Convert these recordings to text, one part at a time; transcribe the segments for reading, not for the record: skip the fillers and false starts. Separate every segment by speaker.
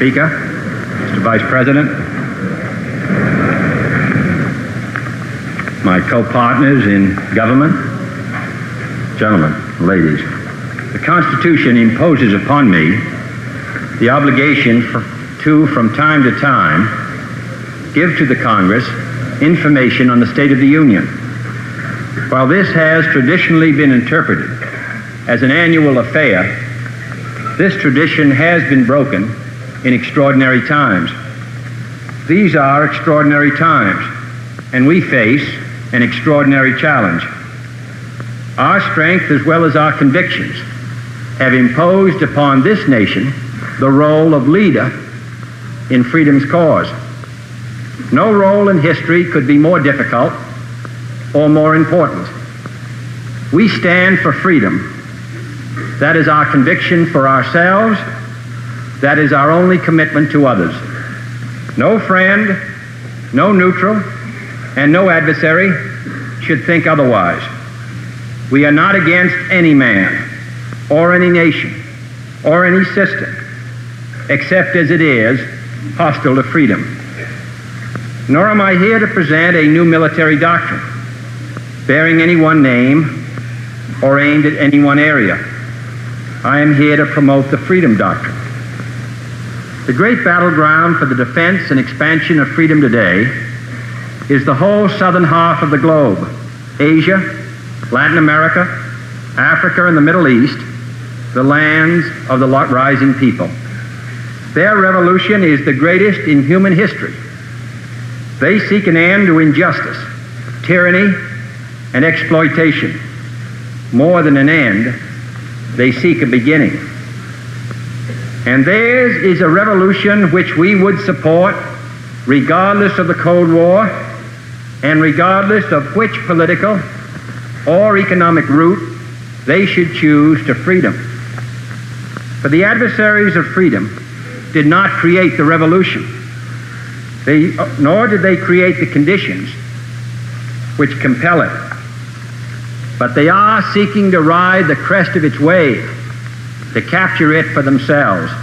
Speaker 1: Speaker, Mr. Vice President, my co-partners in government, gentlemen, ladies, the Constitution imposes upon me the obligation to, from time to time, give to the Congress information on the state of the Union. While this has traditionally been interpreted as an annual affair, this tradition has been broken in extraordinary times. These are extraordinary times, and we face an extraordinary challenge. Our strength as well as our convictions have imposed upon this nation the role of leader in freedom's cause. No role in history could be more difficult or more important. We stand for freedom. That is our conviction for ourselves. That is our only commitment to others. No friend, no neutral, and no adversary should think otherwise. We are not against any man or any nation or any system, except as it is hostile to freedom. Nor am I here to present a new military doctrine bearing any one name or aimed at any one area. I am here to promote the freedom doctrine. The great battleground for the defense and expansion of freedom today is the whole southern half of the globe, Asia, Latin America, Africa, and the Middle East, the lands of the rising people. Their revolution is the greatest in human history. They seek an end to injustice, tyranny, and exploitation. More than an end, they seek a beginning. And theirs is a revolution which we would support regardless of the Cold War and regardless of which political or economic route they should choose to freedom. For the adversaries of freedom did not create the revolution, nor did they create the conditions which compel it. But they are seeking to ride the crest of its wave, to capture it for themselves.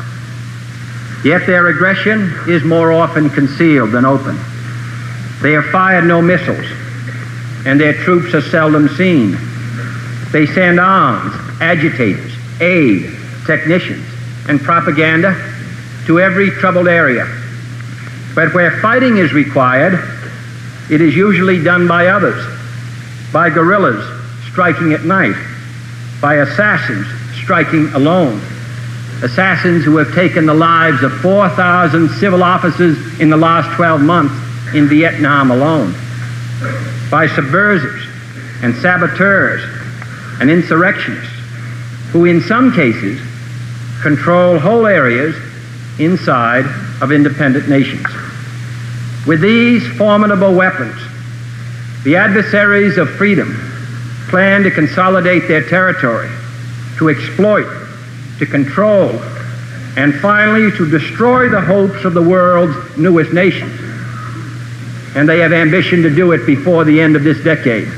Speaker 1: Yet their aggression is more often concealed than open. They have fired no missiles, and their troops are seldom seen. They send arms, agitators, aid, technicians, and propaganda to every troubled area. But where fighting is required, it is usually done by others, by guerrillas striking at night, by assassins striking alone, assassins who have taken the lives of 4,000 civil officers in the last 12 months in Vietnam alone, by subversives and saboteurs and insurrectionists who in some cases control whole areas inside of independent nations. With these formidable weapons, the adversaries of freedom plan to consolidate their territory, to exploit, to control, and finally to destroy the hopes of the world's newest nations. And they have ambition to do it before the end of this decade.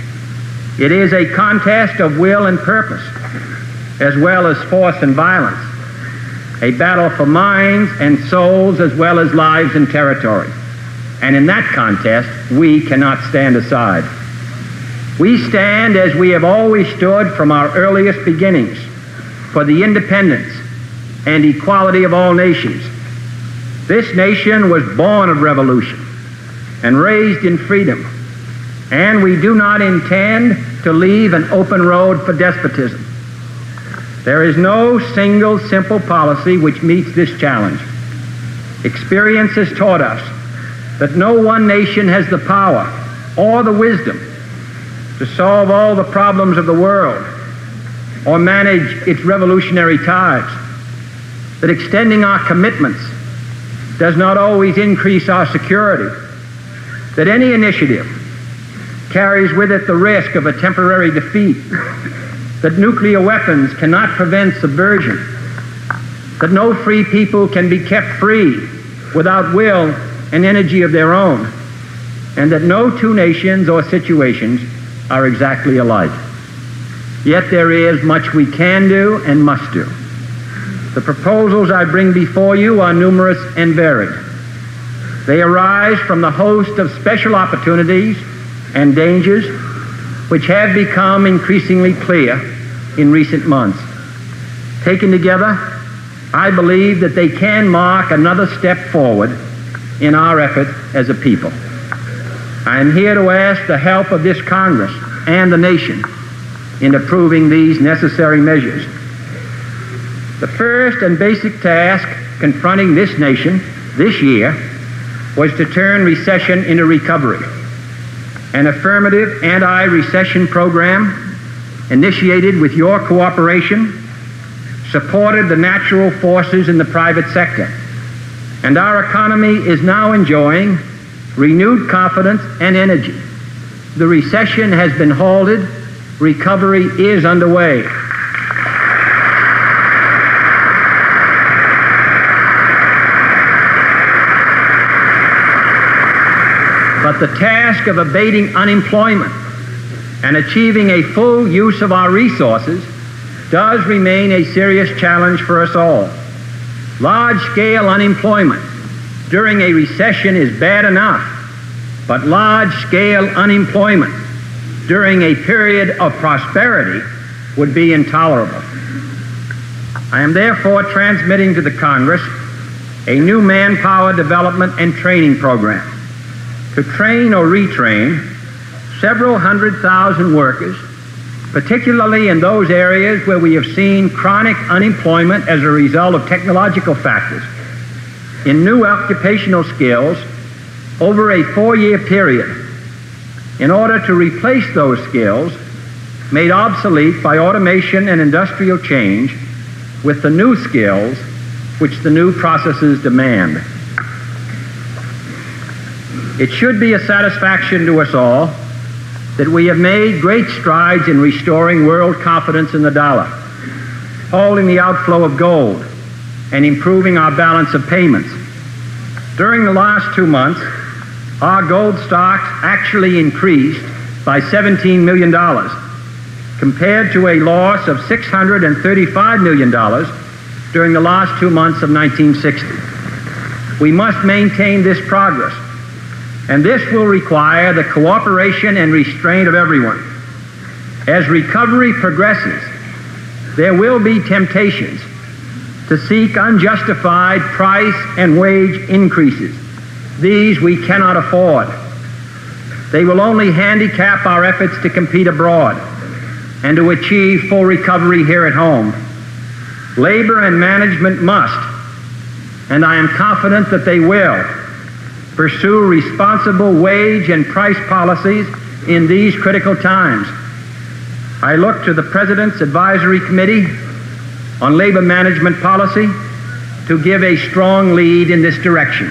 Speaker 1: It is a contest of will and purpose, as well as force and violence, a battle for minds and souls as well as lives and territory. And in that contest, we cannot stand aside. We stand as we have always stood from our earliest beginnings for the independence and equality of all nations. This nation was born of revolution and raised in freedom, and we do not intend to leave an open road for despotism. There is no single simple policy which meets this challenge. Experience has taught us that no one nation has the power or the wisdom to solve all the problems of the world or manage its revolutionary tides, that extending our commitments does not always increase our security, that any initiative carries with it the risk of a temporary defeat, that nuclear weapons cannot prevent subversion, that no free people can be kept free without will and energy of their own, and that no two nations or situations are exactly alike. Yet there is much we can do and must do. The proposals I bring before you are numerous and varied. They arise from the host of special opportunities and dangers which have become increasingly clear in recent months. Taken together, I believe that they can mark another step forward in our effort as a people. I am here to ask the help of this Congress and the nation in approving these necessary measures. The first and basic task confronting this nation this year was to turn recession into recovery. An affirmative anti-recession program initiated with your cooperation supported the natural forces in the private sector, and our economy is now enjoying renewed confidence and energy. The recession has been halted. Recovery is underway. But the task of abating unemployment and achieving a full use of our resources does remain a serious challenge for us all. Large-scale unemployment during a recession is bad enough, but large-scale unemployment during a period of prosperity would be intolerable. I am therefore transmitting to the Congress a new manpower development and training program to train or retrain several 100,000 workers, particularly in those areas where we have seen chronic unemployment as a result of technological factors, in new occupational skills over a 4-year period, in order to replace those skills made obsolete by automation and industrial change with the new skills which the new processes demand. It should be a satisfaction to us all that we have made great strides in restoring world confidence in the dollar, holding the outflow of gold, and improving our balance of payments. During the last 2 months, our gold stocks actually increased by $17 million, compared to a loss of $635 million during the last 2 months of 1960. We must maintain this progress, and this will require the cooperation and restraint of everyone. As recovery progresses, there will be temptations to seek unjustified price and wage increases. These we cannot afford. They will only handicap our efforts to compete abroad and to achieve full recovery here at home. Labor and management must, and I am confident that they will, pursue responsible wage and price policies in these critical times. I look to the President's Advisory Committee on Labor Management Policy to give a strong lead in this direction.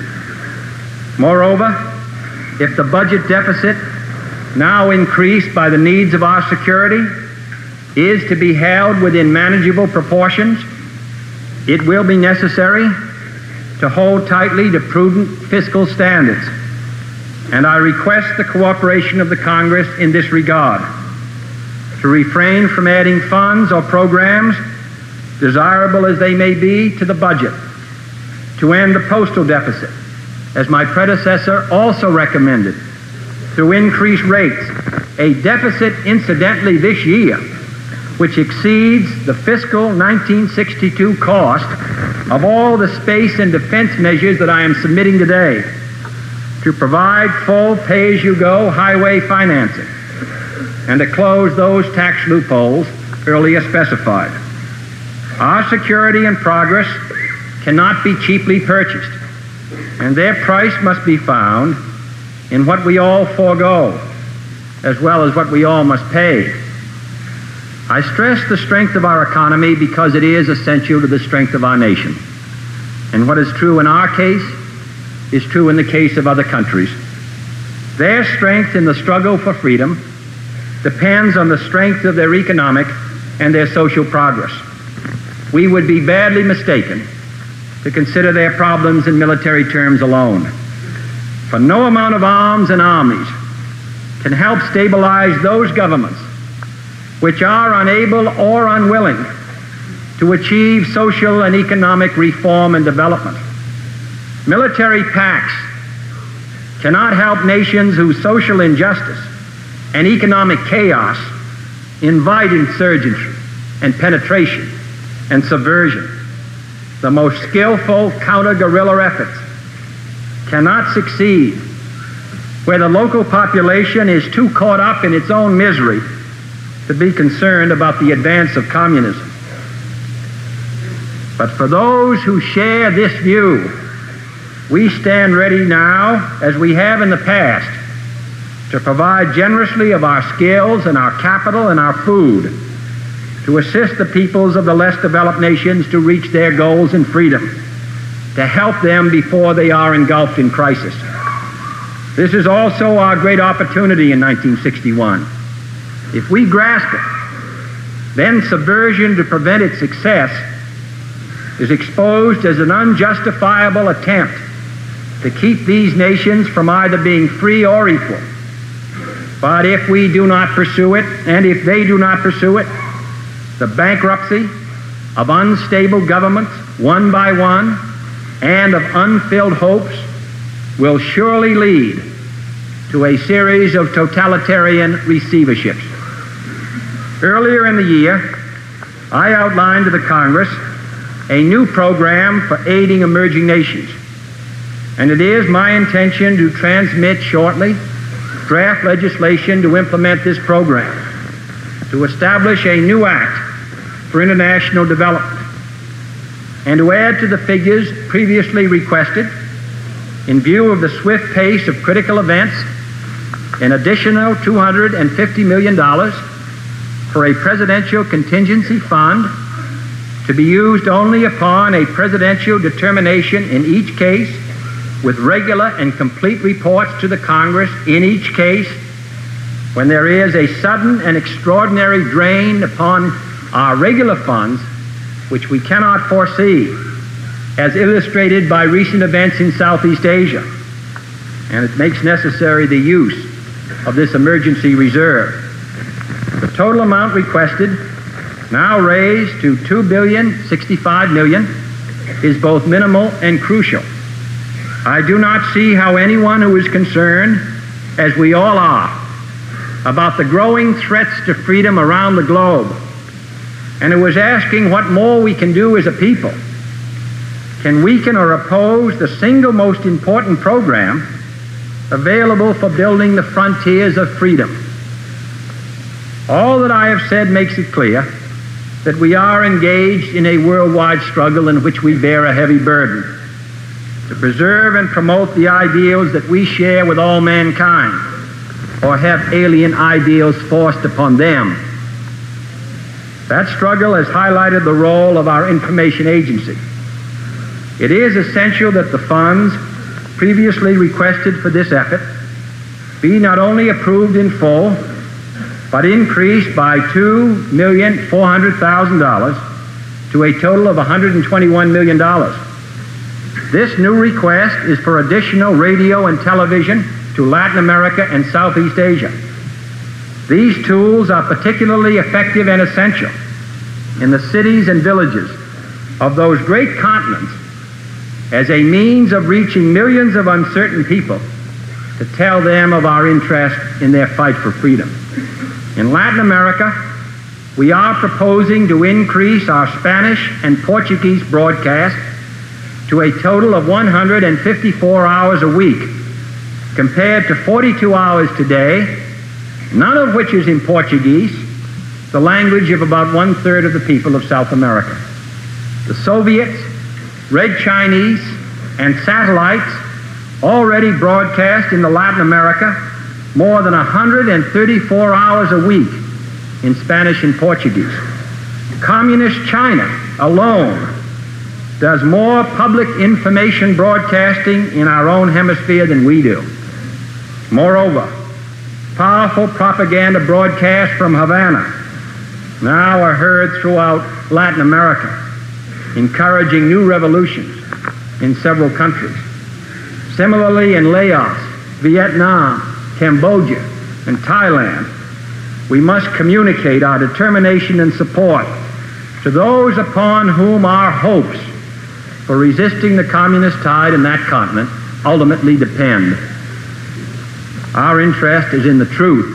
Speaker 1: Moreover, if the budget deficit, now increased by the needs of our security, is to be held within manageable proportions, it will be necessary to hold tightly to prudent fiscal standards, and I request the cooperation of the Congress in this regard, to refrain from adding funds or programs, desirable as they may be, to the budget, to end the postal deficit, as my predecessor also recommended, to increase rates, a deficit incidentally this year which exceeds the fiscal 1962 cost of all the space and defense measures that I am submitting today, to provide full pay-as-you-go highway financing, and to close those tax loopholes earlier specified. Our security and progress cannot be cheaply purchased, and their price must be found in what we all forego, as well as what we all must pay. I stress the strength of our economy because it is essential to the strength of our nation. And what is true in our case is true in the case of other countries. Their strength in the struggle for freedom depends on the strength of their economic and their social progress. We would be badly mistaken to consider their problems in military terms alone. For no amount of arms and armies can help stabilize those governments which are unable or unwilling to achieve social and economic reform and development. Military pacts cannot help nations whose social injustice and economic chaos invite insurgency and penetration and subversion. The most skillful counter-guerrilla efforts cannot succeed where the local population is too caught up in its own misery to be concerned about the advance of communism. But for those who share this view, we stand ready now, as we have in the past, to provide generously of our skills and our capital and our food to assist the peoples of the less developed nations to reach their goals in freedom, to help them before they are engulfed in crisis. This is also our great opportunity in 1961. If we grasp it, then subversion, to prevent its success, is exposed as an unjustifiable attempt to keep these nations from either being free or equal. But if we do not pursue it, and if they do not pursue it, the bankruptcy of unstable governments, one by one, and of unfilled hopes will surely lead to a series of totalitarian receiverships. Earlier in the year, I outlined to the Congress a new program for aiding emerging nations, and it is my intention to transmit shortly draft legislation to implement this program, to establish a new act for international development, and to add to the figures previously requested, in view of the swift pace of critical events, an additional $250 million for a presidential contingency fund to be used only upon a presidential determination in each case, with regular and complete reports to the Congress in each case when there is a sudden and extraordinary drain upon our regular funds, which we cannot foresee, as illustrated by recent events in Southeast Asia. And it makes necessary the use of this emergency reserve. The total amount requested, now raised to $2.065 billion, is both minimal and crucial. I do not see how anyone who is concerned, as we all are, about the growing threats to freedom around the globe, and who is asking what more we can do as a people, can weaken or oppose the single most important program available for building the frontiers of freedom. All that I have said makes it clear that we are engaged in a worldwide struggle in which we bear a heavy burden to preserve and promote the ideals that we share with all mankind, or have alien ideals forced upon them. That struggle has highlighted the role of our information agency. It is essential that the funds previously requested for this effort be not only approved in full, but increased by $2,400,000 to a total of $121 million. This new request is for additional radio and television to Latin America and Southeast Asia. These tools are particularly effective and essential in the cities and villages of those great continents as a means of reaching millions of uncertain people to tell them of our interest in their fight for freedom. In Latin America, we are proposing to increase our Spanish and Portuguese broadcast to a total of 154 hours a week, compared to 42 hours today, none of which is in Portuguese, the language of about 1/3 of the people of South America. The Soviets, Red Chinese, and satellites already broadcast into Latin America more than 134 hours a week in Spanish and Portuguese. Communist China alone does more public information broadcasting in our own hemisphere than we do. Moreover, powerful propaganda broadcasts from Havana now are heard throughout Latin America, encouraging new revolutions in several countries. Similarly, in Laos, Vietnam, Cambodia, and Thailand, we must communicate our determination and support to to those upon whom our hopes for resisting the communist tide in that continent ultimately depend. Our interest is in the truth.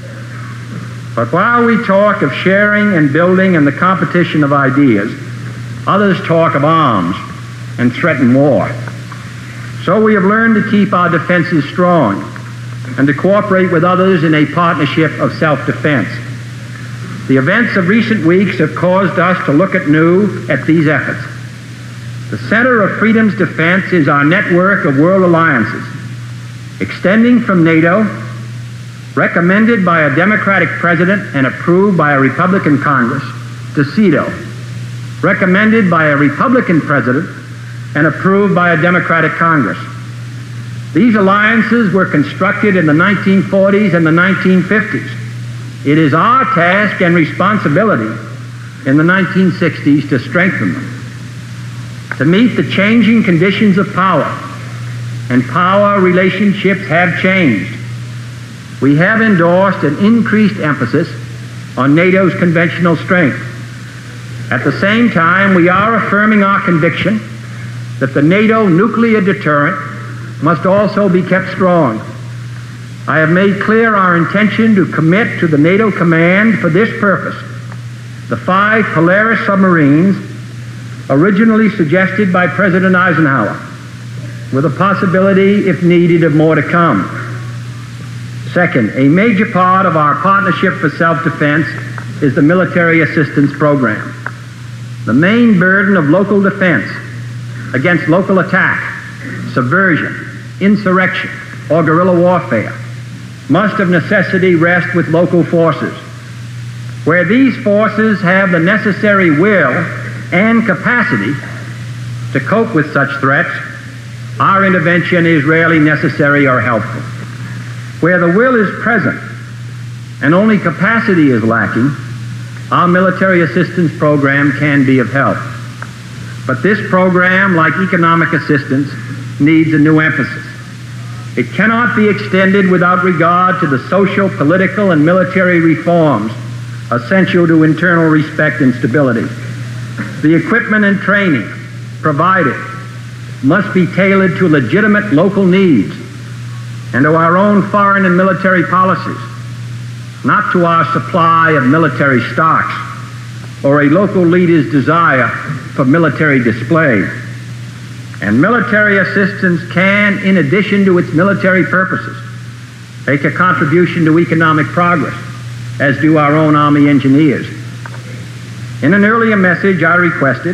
Speaker 1: But while we talk of sharing and building and the competition of ideas, others talk of arms and threaten war. So we have learned to keep our defenses strong and to cooperate with others in a partnership of self-defense. The events of recent weeks have caused us to look anew at these efforts. The center of freedom's defense is our network of world alliances, extending from NATO, recommended by a Democratic president and approved by a Republican Congress, to CETO, recommended by a Republican president and approved by a Democratic Congress. These alliances were constructed in the 1940s and the 1950s. It is our task and responsibility in the 1960s to strengthen them, to meet the changing conditions of power, and power relationships have changed. We have endorsed an increased emphasis on NATO's conventional strength. At the same time, we are affirming our conviction that the NATO nuclear deterrent must also be kept strong. I have made clear our intention to commit to the NATO command for this purpose the 5 Polaris submarines originally suggested by President Eisenhower, with a possibility, if needed, of more to come. Second, a major part of our partnership for self-defense is the military assistance program. The main burden of local defense against local attack, subversion, insurrection, or guerrilla warfare must of necessity rest with local forces. Where these forces have the necessary will and capacity to cope with such threats, our intervention is rarely necessary or helpful. Where the will is present and only capacity is lacking, our military assistance program can be of help. But this program, like economic assistance, needs a new emphasis. It cannot be extended without regard to the social, political, and military reforms essential to internal respect and stability. The equipment and training provided must be tailored to legitimate local needs and to our own foreign and military policies, not to our supply of military stocks or a local leader's desire for military display. And military assistance can, in addition to its military purposes, make a contribution to economic progress, as do our own Army engineers. In an earlier message, I requested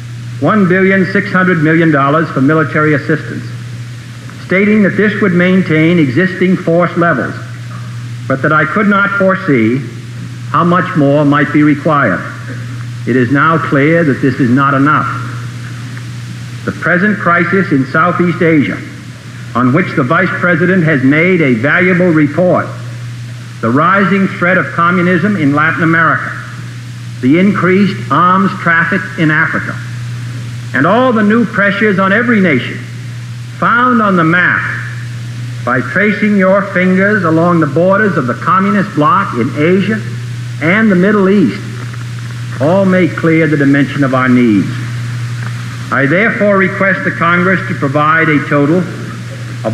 Speaker 1: $1.6 billion for military assistance, stating that this would maintain existing force levels, but that I could not foresee how much more might be required. It is now clear that this is not enough. The present crisis in Southeast Asia, on which the Vice President has made a valuable report, the rising threat of communism in Latin America, the increased arms traffic in Africa, and all the new pressures on every nation found on the map by tracing your fingers along the borders of the communist bloc in Asia and the Middle East, all make clear the dimension of our needs. I therefore request the Congress to provide a total of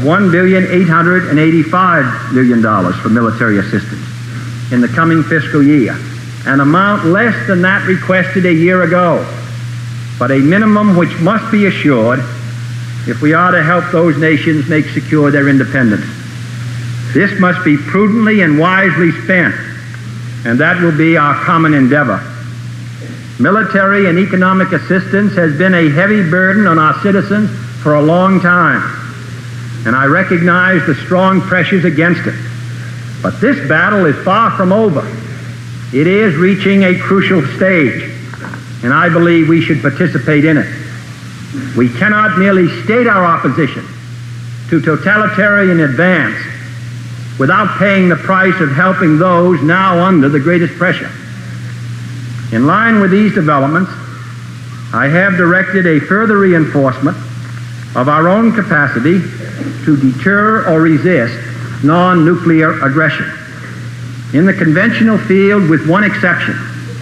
Speaker 1: $1.885 billion for military assistance in the coming fiscal year, an amount less than that requested a year ago, but a minimum which must be assured if we are to help those nations make secure their independence. This must be prudently and wisely spent, and that will be our common endeavor. Military and economic assistance has been a heavy burden on our citizens for a long time, and I recognize the strong pressures against it. But this battle is far from over. It is reaching a crucial stage, and I believe we should participate in it. We cannot merely state our opposition to totalitarian advance without paying the price of helping those now under the greatest pressure. In line with these developments, I have directed a further reinforcement of our own capacity to deter or resist non-nuclear aggression. In the conventional field, with one exception,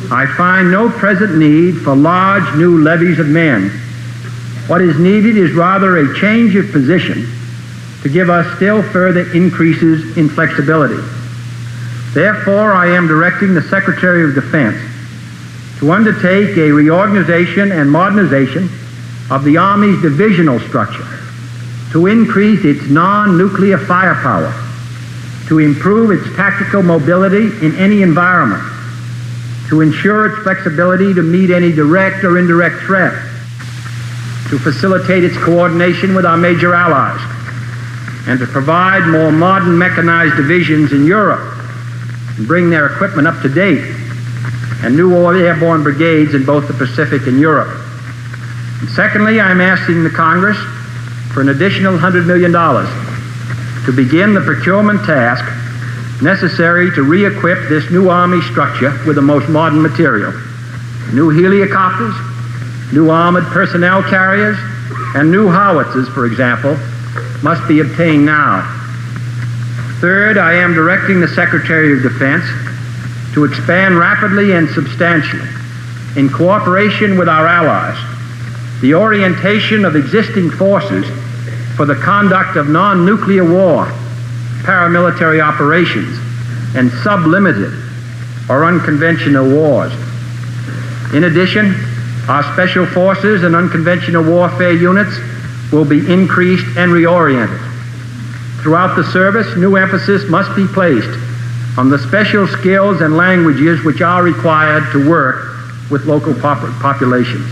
Speaker 1: I find no present need for large new levies of men. What is needed is rather a change of position to give us still further increases in flexibility. Therefore, I am directing the Secretary of Defense to undertake a reorganization and modernization of the Army's divisional structure, to increase its non-nuclear firepower, to improve its tactical mobility in any environment, to ensure its flexibility to meet any direct or indirect threat, to facilitate its coordination with our major allies, and to provide more modern mechanized divisions in Europe and bring their equipment up to date, and new airborne brigades in both the Pacific and Europe. And secondly, I am asking the Congress for an additional $100 million to begin the procurement task necessary to re-equip this new Army structure with the most modern material. New heliocopters, new armored personnel carriers, and new howitzers, for example, must be obtained now. Third, I am directing the Secretary of Defense to expand rapidly and substantially, in cooperation with our allies, the orientation of existing forces for the conduct of non-nuclear war, paramilitary operations, and sublimited or unconventional wars. In addition, our special forces and unconventional warfare units will be increased and reoriented. Throughout the service, new emphasis must be placed on the special skills and languages which are required to work with local populations.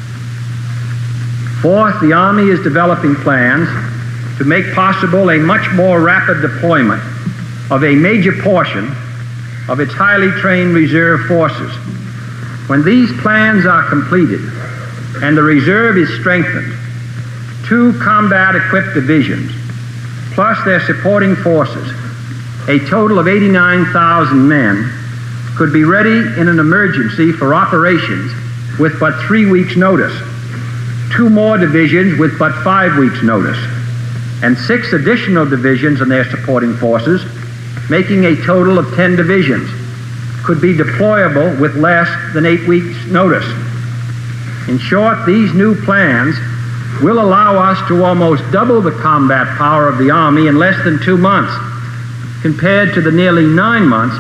Speaker 1: Fourth, the Army is developing plans to make possible a much more rapid deployment of a major portion of its highly trained reserve forces. When these plans are completed and the reserve is strengthened, 2 combat-equipped divisions, plus their supporting forces, a total of 89,000 men, could be ready in an emergency for operations with but 3 weeks' notice, 2 more divisions with but 5 weeks' notice, and 6 additional divisions and their supporting forces, making a total of 10 divisions, could be deployable with less than 8 weeks' notice. In short, these new plans will allow us to almost double the combat power of the Army in less than 2 months, compared to the nearly 9 months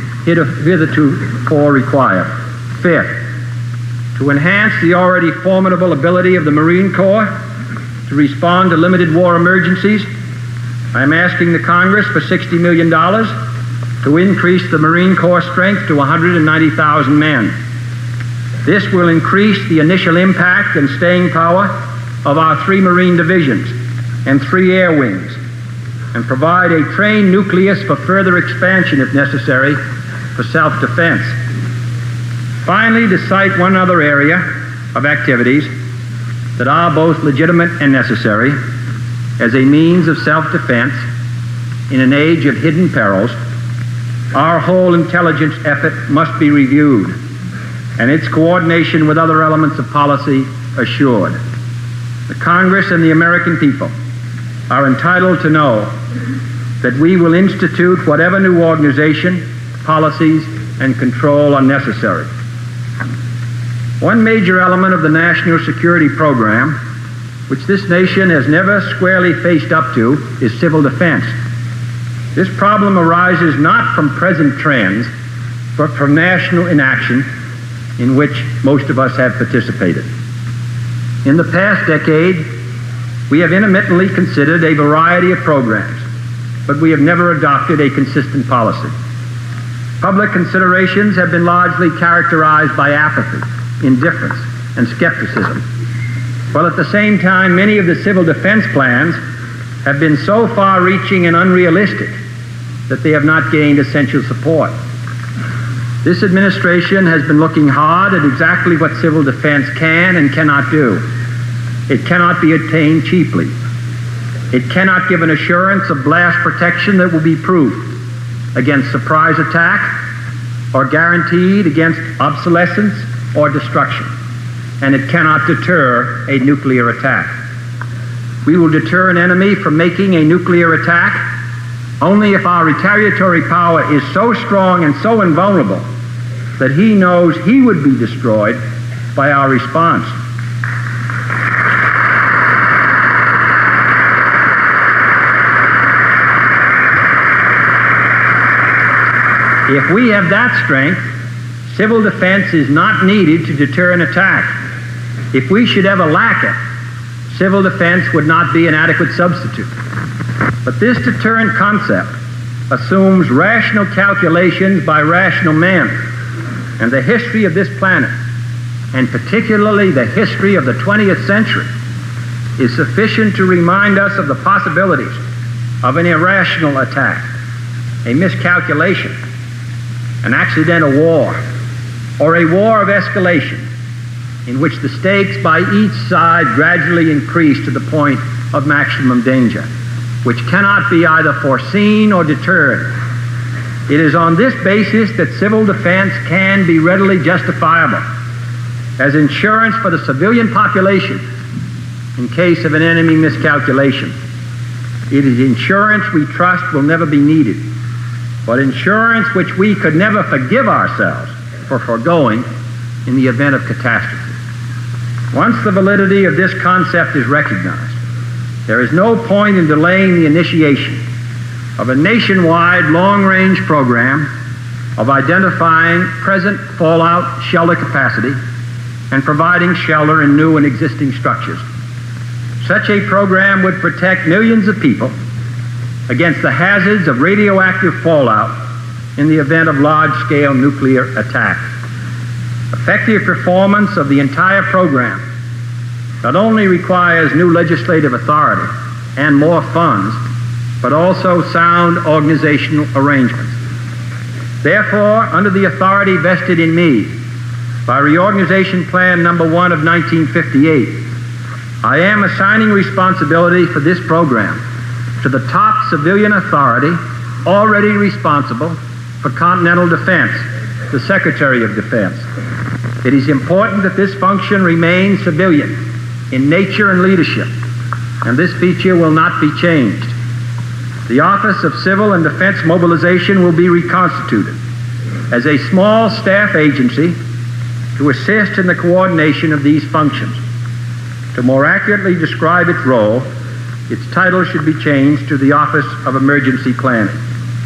Speaker 1: hitherto required. Fifth, to enhance the already formidable ability of the Marine Corps to respond to limited war emergencies, I am asking the Congress for $60 million to increase the Marine Corps strength to 190,000 men. This will increase the initial impact and staying power of our 3 Marine divisions and 3 air wings, and provide a trained nucleus for further expansion if necessary for self-defense. Finally, to cite one other area of activities that are both legitimate and necessary as a means of self-defense in an age of hidden perils, our whole intelligence effort must be reviewed and its coordination with other elements of policy assured. The Congress and the American people are entitled to know that we will institute whatever new organization, policies, and control are necessary. One major element of the national security program, which this nation has never squarely faced up to, is civil defense. This problem arises not from present trends, but from national inaction in which most of us have participated. In the past decade, we have intermittently considered a variety of programs, but we have never adopted a consistent policy. Public considerations have been largely characterized by apathy, indifference, and skepticism, while at the same time many of the civil defense plans have been so far-reaching and unrealistic that they have not gained essential support. This administration has been looking hard at exactly what civil defense can and cannot do. It cannot be obtained cheaply. It cannot give an assurance of blast protection that will be proof against surprise attack or guaranteed against obsolescence or destruction. And it cannot deter a nuclear attack. We will deter an enemy from making a nuclear attack only if our retaliatory power is so strong and so invulnerable that he knows he would be destroyed by our response. If we have that strength, civil defense is not needed to deter an attack. If we should ever lack it, civil defense would not be an adequate substitute. But this deterrent concept assumes rational calculations by rational men, and the history of this planet, and particularly the history of the 20th century, is sufficient to remind us of the possibilities of an irrational attack, a miscalculation, an accidental war, or a war of escalation in which the stakes by each side gradually increase to the point of maximum danger, which cannot be either foreseen or deterred. It is on this basis that civil defense can be readily justifiable as insurance for the civilian population in case of an enemy miscalculation. It is insurance we trust will never be needed, but insurance which we could never forgive ourselves for foregoing in the event of catastrophe. Once the validity of this concept is recognized, there is no point in delaying the initiation of a nationwide long-range program of identifying present fallout shelter capacity and providing shelter in new and existing structures. Such a program would protect millions of people against the hazards of radioactive fallout in the event of large-scale nuclear attack. Effective performance of the entire program not only requires new legislative authority and more funds, but also sound organizational arrangements. Therefore, under the authority vested in me by Reorganization Plan Number 1 of 1958, I am assigning responsibility for this program to the top civilian authority already responsible for continental defense, the Secretary of Defense. It is important that this function remain civilian in nature and leadership, and this feature will not be changed. The Office of Civil and Defense Mobilization will be reconstituted as a small staff agency to assist in the coordination of these functions. To more accurately describe its role, its title should be changed to the Office of Emergency Planning.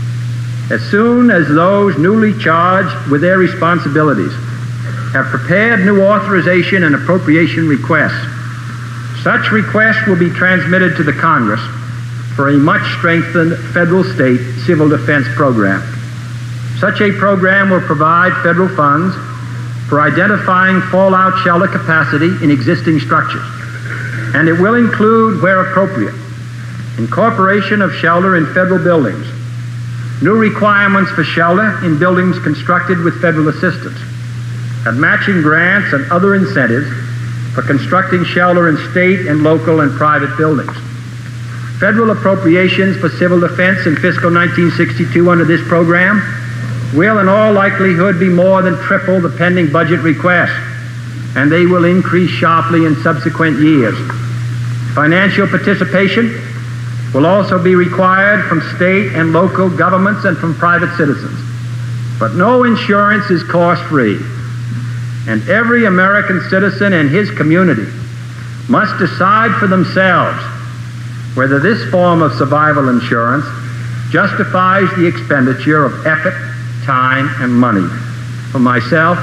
Speaker 1: As soon as those newly charged with their responsibilities have prepared new authorization and appropriation requests, such requests will be transmitted to the Congress for a much strengthened federal-state civil defense program. Such a program will provide federal funds for identifying fallout shelter capacity in existing structures, and it will include, where appropriate, incorporation of shelter in federal buildings, new requirements for shelter in buildings constructed with federal assistance, and matching grants and other incentives for constructing shelter in state and local and private buildings. Federal appropriations for civil defense in fiscal 1962 under this program will in all likelihood be more than triple the pending budget request, and they will increase sharply in subsequent years. Financial participation will also be required from state and local governments and from private citizens. But no insurance is cost-free, and every American citizen and his community must decide for themselves whether this form of survival insurance justifies the expenditure of effort, time, and money. For myself,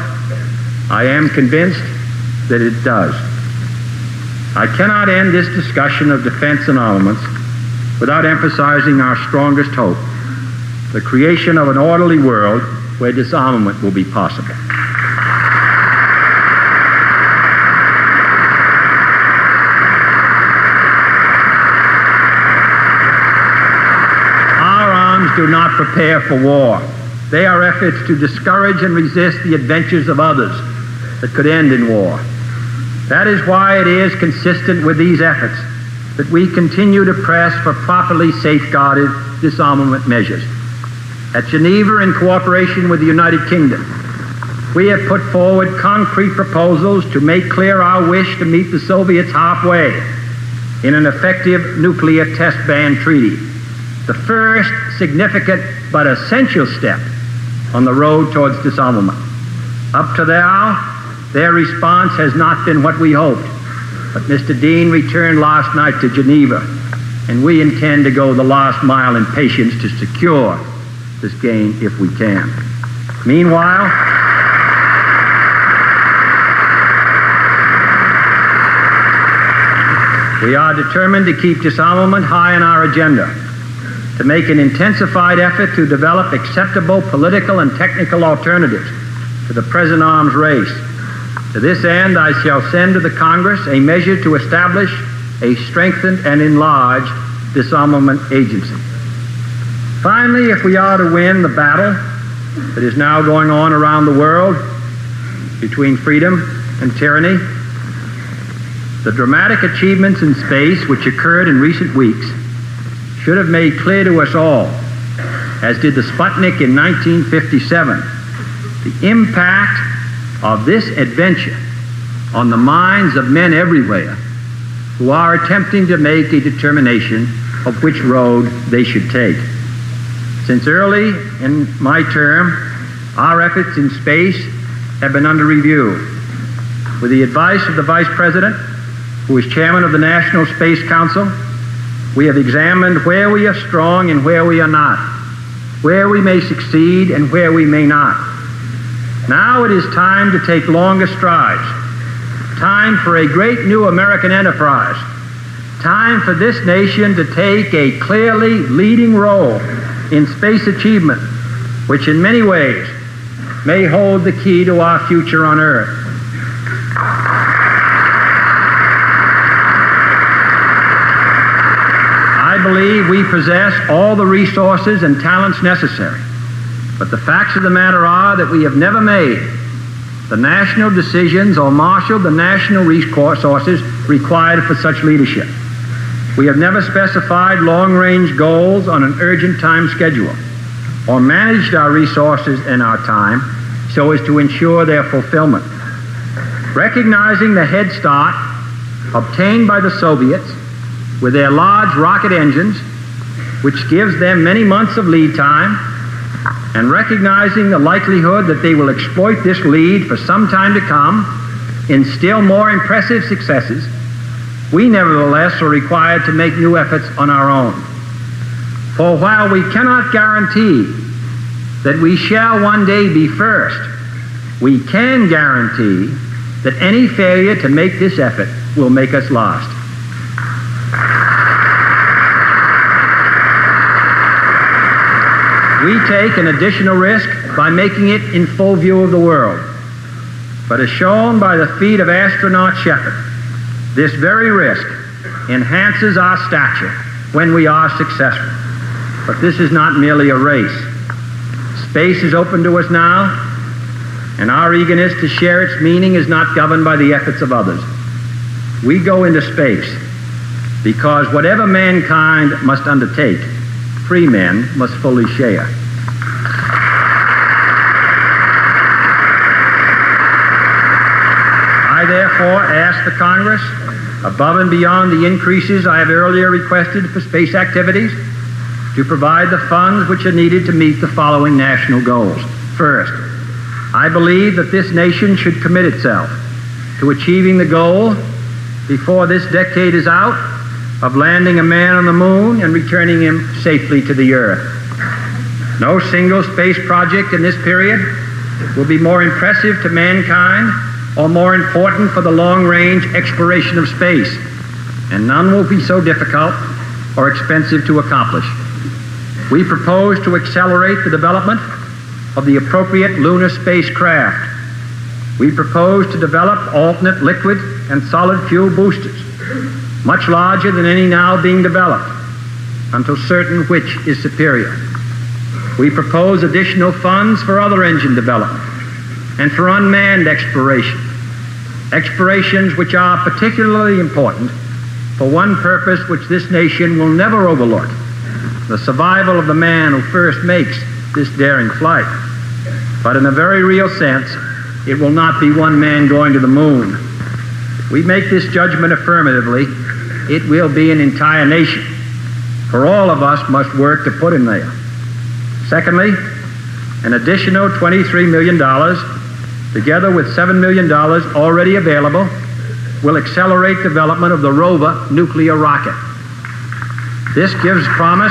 Speaker 1: I am convinced that it does. I cannot end this discussion of defense and armaments without emphasizing our strongest hope, the creation of an orderly world where disarmament will be possible. Our arms do not prepare for war. They are efforts to discourage and resist the adventures of others that could end in war. That is why it is consistent with these efforts that we continue to press for properly safeguarded disarmament measures. At Geneva, in cooperation with the United Kingdom, we have put forward concrete proposals to make clear our wish to meet the Soviets halfway in an effective nuclear test ban treaty, the first significant but essential step on the road towards disarmament. Up to now, their response has not been what we hoped. But Mr. Dean returned last night to Geneva, and we intend to go the last mile in patience to secure this gain if we can. Meanwhile, we are determined to keep disarmament high on our agenda, to make an intensified effort to develop acceptable political and technical alternatives to the present arms race. To this end, I shall send to the Congress a measure to establish a strengthened and enlarged disarmament agency. Finally, if we are to win the battle that is now going on around the world between freedom and tyranny, the dramatic achievements in space which occurred in recent weeks should have made clear to us all, as did the Sputnik in 1957, the impact of this adventure on the minds of men everywhere who are attempting to make a determination of which road they should take. Since early in my term, our efforts in space have been under review. With the advice of the Vice President, who is Chairman of the National Space Council, we have examined where we are strong and where we are not, where we may succeed and where we may not. Now it is time to take longer strides, time for a great new American enterprise, time for this nation to take a clearly leading role in space achievement, which in many ways may hold the key to our future on Earth. I believe we possess all the resources and talents necessary, but the facts of the matter are that we have never made the national decisions or marshaled the national resources required for such leadership. We have never specified long-range goals on an urgent time schedule or managed our resources and our time so as to ensure their fulfillment. Recognizing the head start obtained by the Soviets with their large rocket engines, which gives them many months of lead time, and recognizing the likelihood that they will exploit this lead for some time to come in still more impressive successes, we nevertheless are required to make new efforts on our own. For while we cannot guarantee that we shall one day be first, we can guarantee that any failure to make this effort will make us last. We take an additional risk by making it in full view of the world. But as shown by the feat of astronaut Shepard, this very risk enhances our stature when we are successful. But this is not merely a race. Space is open to us now, and our eagerness to share its meaning is not governed by the efforts of others. We go into space because whatever mankind must undertake, free men must fully share. I therefore ask the Congress, above and beyond the increases I have earlier requested for space activities, to provide the funds which are needed to meet the following national goals. First, I believe that this nation should commit itself to achieving the goal, before this decade is out, of landing a man on the moon and returning him safely to the Earth. No single space project in this period will be more impressive to mankind or more important for the long-range exploration of space, and none will be so difficult or expensive to accomplish. We propose to accelerate the development of the appropriate lunar spacecraft. We propose to develop alternate liquid and solid fuel boosters, much larger than any now being developed, until certain which is superior. We propose additional funds for other engine development and for unmanned exploration, explorations which are particularly important for one purpose which this nation will never overlook: the survival of the man who first makes this daring flight. But in a very real sense, it will not be one man going to the moon. We make this judgment affirmatively. It will be an entire nation, for all of us must work to put him there. Secondly, an additional $23 million together with $7 million already available, will accelerate development of the Rover nuclear rocket. This gives promise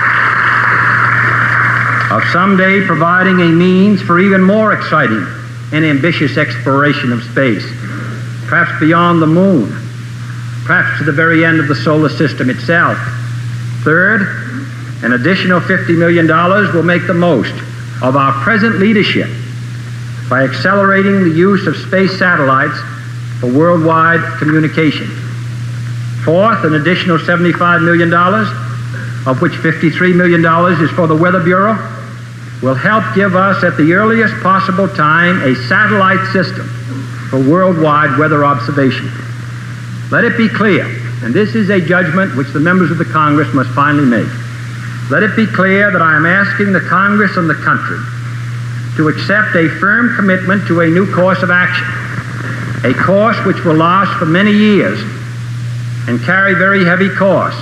Speaker 1: of someday providing a means for even more exciting and ambitious exploration of space, perhaps beyond the moon, perhaps to the very end of the solar system itself. Third, an additional $50 million will make the most of our present leadership by accelerating the use of space satellites for worldwide communication. Fourth, an additional $75 million, of which $53 million is for the Weather Bureau, will help give us at the earliest possible time a satellite system for worldwide weather observation. Let it be clear, and this is a judgment which the members of the Congress must finally make, let it be clear that I am asking the Congress and the country to accept a firm commitment to a new course of action, a course which will last for many years and carry very heavy costs,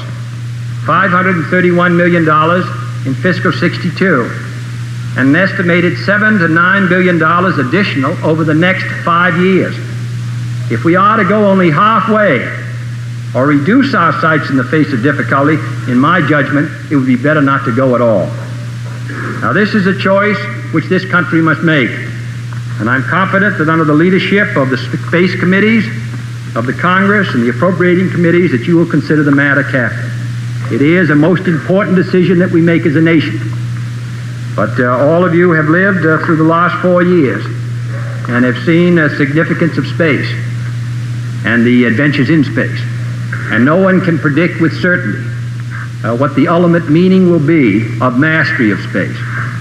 Speaker 1: $531 million in fiscal 62, and an estimated $7 to $9 billion additional over the next 5 years. If we are to go only halfway or reduce our sights in the face of difficulty, in my judgment, it would be better not to go at all. Now, this is a choice which this country must make, and I'm confident that under the leadership of the space committees of the Congress and the appropriating committees that you will consider the matter carefully. It is a most important decision that we make as a nation. But all of you have lived through the last 4 years and have seen the significance of space and the adventures in space. And no one can predict with certainty what the ultimate meaning will be of mastery of space.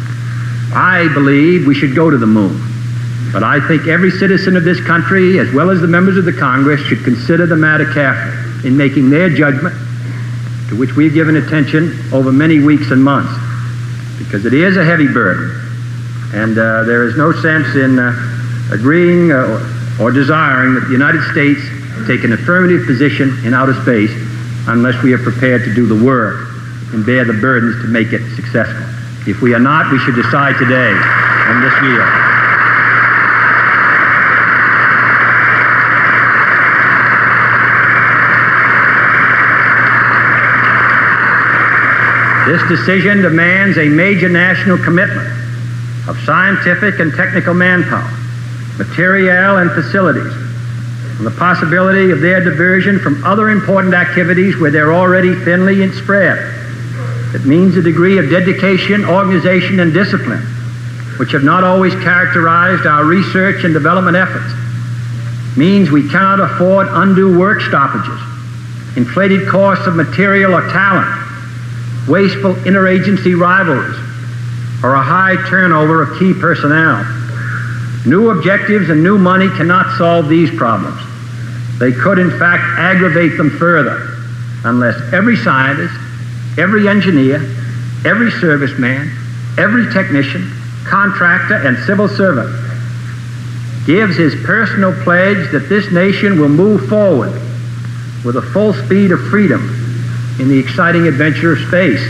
Speaker 1: I believe we should go to the moon. But I think every citizen of this country, as well as the members of the Congress, should consider the matter carefully in making their judgment, to which we've given attention over many weeks and months, because it is a heavy burden, and there is no sense in agreeing or desiring that the United States take an affirmative position in outer space unless we are prepared to do the work and bear the burdens to make it successful. If we are not, we should decide today on this year. This decision demands a major national commitment of scientific and technical manpower, materiel and facilities, and the possibility of their diversion from other important activities where they're already thinly spread. It means a degree of dedication, organization, and discipline which have not always characterized our research and development efforts. It means we cannot afford undue work stoppages, inflated costs of material or talent, wasteful interagency rivalries, or a high turnover of key personnel. New objectives and new money cannot solve these problems. They could, in fact, aggravate them further unless every scientist, every engineer, every serviceman, every technician, contractor, and civil servant gives his personal pledge that this nation will move forward with the full speed of freedom in the exciting adventure of space.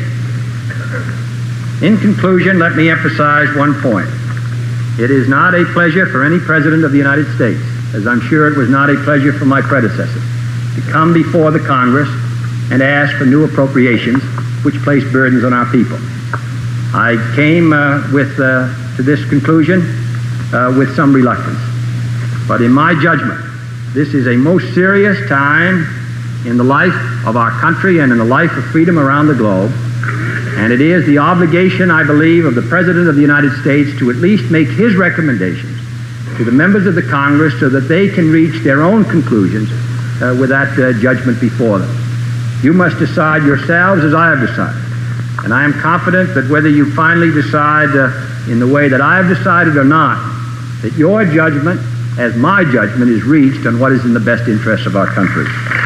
Speaker 1: In conclusion, let me emphasize one point. It is not a pleasure for any president of the United States, as I'm sure it was not a pleasure for my predecessor, to come before the Congress and ask for new appropriations which place burdens on our people. I came to this conclusion with some reluctance. But in my judgment, this is a most serious time in the life of our country and in the life of freedom around the globe. And it is the obligation, I believe, of the President of the United States to at least make his recommendations to the members of the Congress so that they can reach their own conclusions with that judgment before them. You must decide yourselves as I have decided. And I am confident that whether you finally decide in the way that I have decided or not, that your judgment, as my judgment, is reached on what is in the best interest of our country.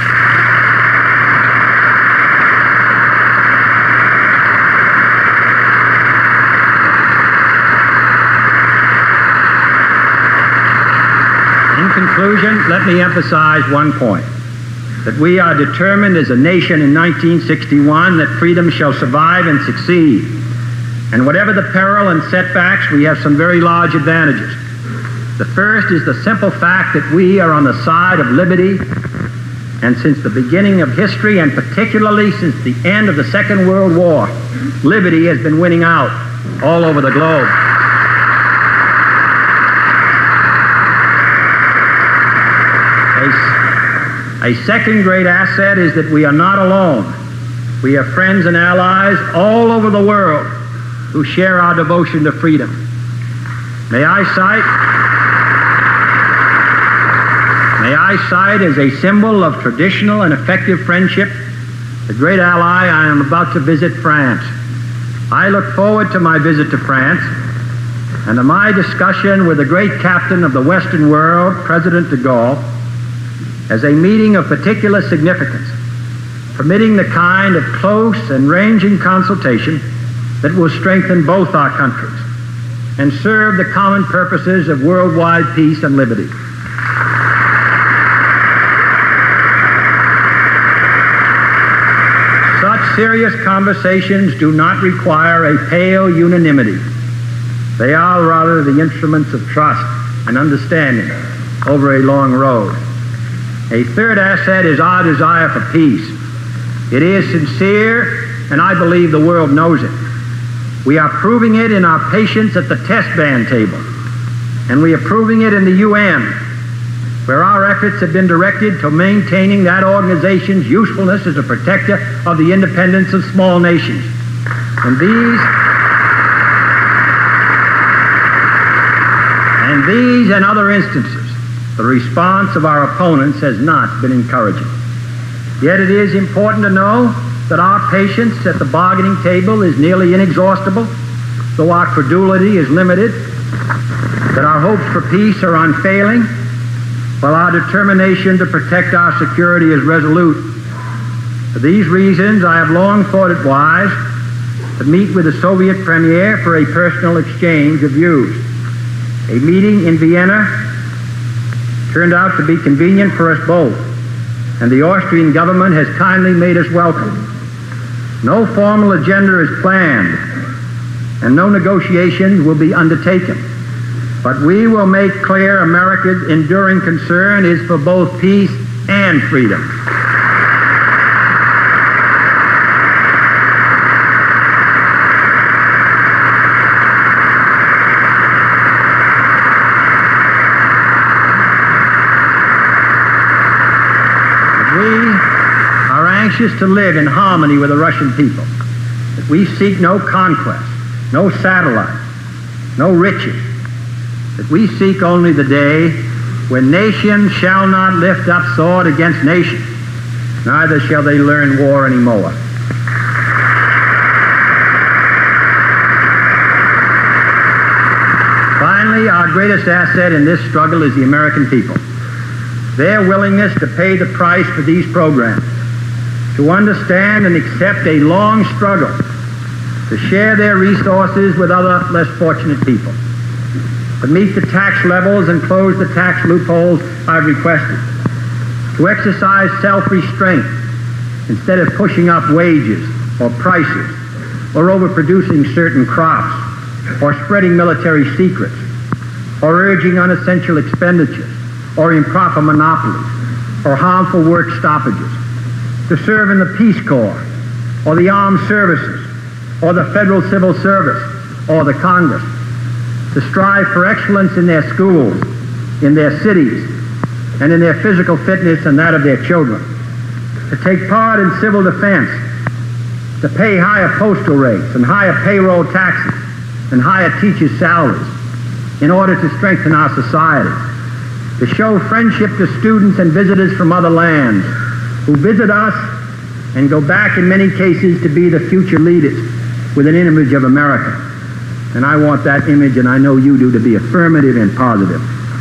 Speaker 1: In conclusion, let me emphasize one point, that we are determined as a nation in 1961 that freedom shall survive and succeed. And whatever the peril and setbacks, we have some very large advantages. The first is the simple fact that we are on the side of liberty, and since the beginning of history, and particularly since the end of the Second World War, liberty has been winning out all over the globe. A second great asset is that we are not alone. We have friends and allies all over the world who share our devotion to freedom. May I cite as a symbol of traditional and effective friendship the great ally I am about to visit, France. I look forward to my visit to France and to my discussion with the great captain of the Western world, President de Gaulle, as a meeting of particular significance, permitting the kind of close and ranging consultation that will strengthen both our countries and serve the common purposes of worldwide peace and liberty. Such serious conversations do not require a pale unanimity. They are rather the instruments of trust and understanding over a long road. A third asset is our desire for peace. It is sincere, and I believe the world knows it. We are proving it in our patience at the test ban table, and we are proving it in the UN, where our efforts have been directed to maintaining that organization's usefulness as a protector of the independence of small nations. And these and other instances, the response of our opponents has not been encouraging. Yet it is important to know that our patience at the bargaining table is nearly inexhaustible, though our credulity is limited, that our hopes for peace are unfailing, while our determination to protect our security is resolute. For these reasons, I have long thought it wise to meet with the Soviet Premier for a personal exchange of views. A meeting in Vienna turned out to be convenient for us both, and the Austrian government has kindly made us welcome. No formal agenda is planned, and no negotiations will be undertaken. But we will make clear America's enduring concern is for both peace and freedom. To live in harmony with the Russian people, that we seek no conquest, no satellite, no riches, that we seek only the day when nation shall not lift up sword against nation, neither shall they learn war anymore. Finally, our greatest asset in this struggle is the American people. Their willingness to pay the price for these programs, to understand and accept a long struggle, to share their resources with other less fortunate people, to meet the tax levels and close the tax loopholes I've requested, to exercise self-restraint instead of pushing up wages or prices or overproducing certain crops or spreading military secrets or urging unessential expenditures or improper monopolies or harmful work stoppages, to serve in the Peace Corps, or the Armed Services, or the Federal Civil Service, or the Congress, to strive for excellence in their schools, in their cities, and in their physical fitness and that of their children, to take part in civil defense, to pay higher postal rates and higher payroll taxes and higher teachers' salaries in order to strengthen our society, to show friendship to students and visitors from other lands who visit us and go back in many cases to be the future leaders with an image of America. And I want that image, and I know you do, to be affirmative and positive.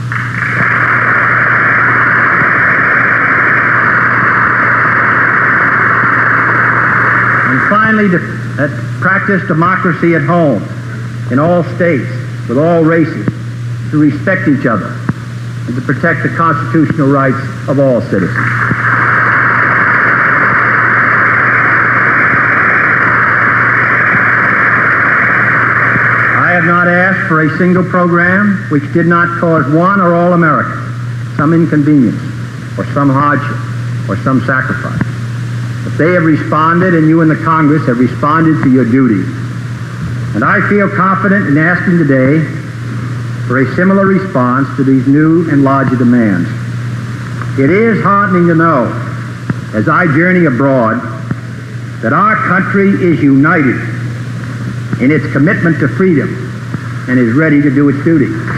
Speaker 1: And finally, to practice democracy at home, in all states, with all races, to respect each other, and to protect the constitutional rights of all citizens. I have not asked
Speaker 2: for a single program which did not cause one or all Americans some inconvenience or some hardship or some sacrifice. But they have responded, and you in the Congress have responded to your duty. And I feel confident in asking today for a similar response to these new and larger demands. It is heartening to know, as I journey abroad, that our country is united in its commitment to freedom and is ready to do its duty.